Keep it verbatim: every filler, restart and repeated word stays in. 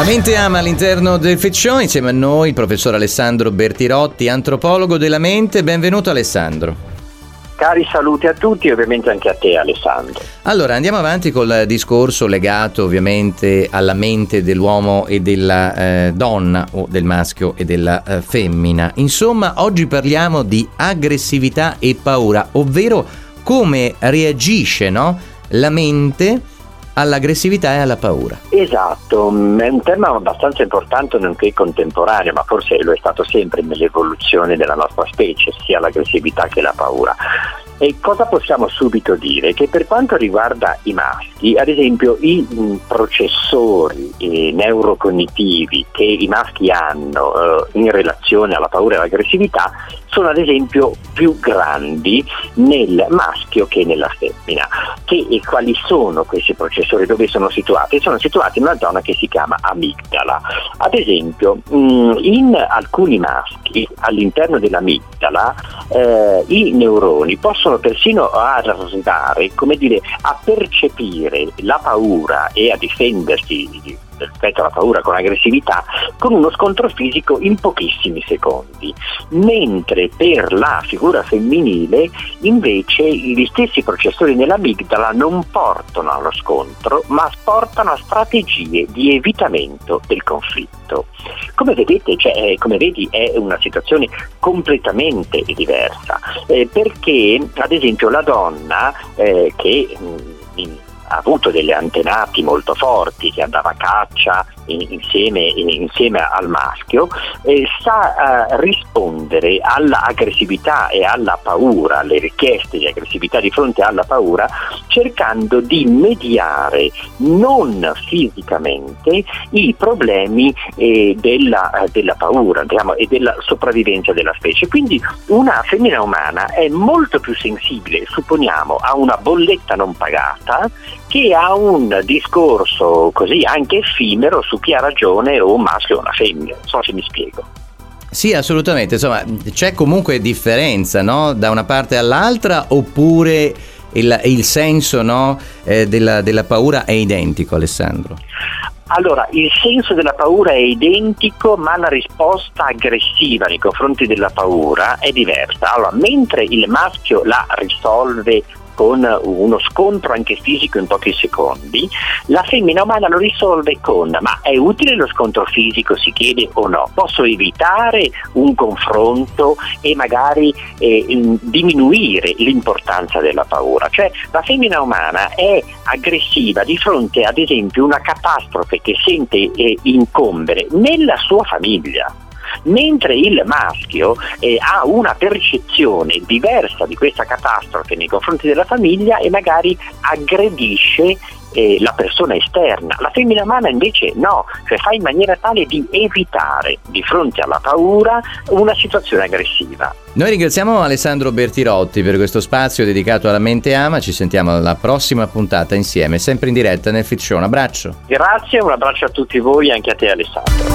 Mente ama all'interno del Fit Show, insieme a noi il professor Alessandro Bertirotti, antropologo della mente. Benvenuto Alessandro. Cari saluti a tutti e ovviamente anche a te Alessandro. Allora andiamo avanti col discorso legato ovviamente alla mente dell'uomo e della eh, donna, o del maschio e della eh, femmina. Insomma, oggi parliamo di aggressività e paura, ovvero come reagisce, no, la mente all'aggressività e alla paura. Esatto, è un tema abbastanza importante nonché contemporaneo, ma forse lo è stato sempre nell'evoluzione della nostra specie, sia l'aggressività che la paura. E cosa possiamo subito dire? Che per quanto riguarda i maschi, ad esempio i mh, processori eh, neurocognitivi che i maschi hanno eh, in relazione alla paura e all'aggressività sono ad esempio più grandi nel maschio che nella femmina. Che, e quali sono questi processori? Dove sono situati? Sono situati in una zona che si chiama amigdala. Ad esempio mh, in alcuni maschi all'interno dell'amigdala eh, i neuroni possono persino arrivare, come dire, a percepire la paura e a difendersi rispetto alla paura con aggressività con uno scontro fisico in pochissimi secondi, mentre per la figura femminile invece gli stessi processori nell'amigdala non portano allo scontro ma portano a strategie di evitamento del conflitto. Come vedete, cioè, come vedi, è una situazione completamente diversa, eh, perché ad esempio la donna eh, che mh, in, ha avuto delle antenati molto forti, che andava a caccia insieme, insieme al maschio, eh, sa eh, rispondere all'aggressività e alla paura, alle richieste di aggressività di fronte alla paura, cercando di mediare non fisicamente i problemi eh, della, della paura, diciamo, e della sopravvivenza della specie. Quindi una femmina umana è molto più sensibile, supponiamo, a una bolletta non pagata che a un discorso così anche effimero su chi ha ragione, o un maschio o una femmina. Non so se mi spiego. Sì, assolutamente. Insomma, c'è comunque differenza, no? Da una parte all'altra, oppure il, il senso, no, eh, della, della paura è identico, Alessandro? Allora, il senso della paura è identico, ma la risposta aggressiva nei confronti della paura è diversa. Allora, mentre il maschio la risolve con uno scontro anche fisico in pochi secondi, la femmina umana lo risolve con: ma è utile lo scontro fisico, si chiede, o no? Posso evitare un confronto e magari eh, diminuire l'importanza della paura. Cioè la femmina umana è aggressiva di fronte ad esempio a una catastrofe che sente eh, incombere nella sua famiglia, mentre il maschio eh, ha una percezione diversa di questa catastrofe nei confronti della famiglia e magari aggredisce eh, la persona esterna. La femmina umana invece no, cioè fa in maniera tale di evitare di fronte alla paura una situazione aggressiva. Noi ringraziamo Alessandro Bertirotti per questo spazio dedicato alla mente ama. Ci sentiamo alla prossima puntata insieme, sempre in diretta nel Fit Show. Un abbraccio. Grazie, un abbraccio a tutti voi e anche a te Alessandro.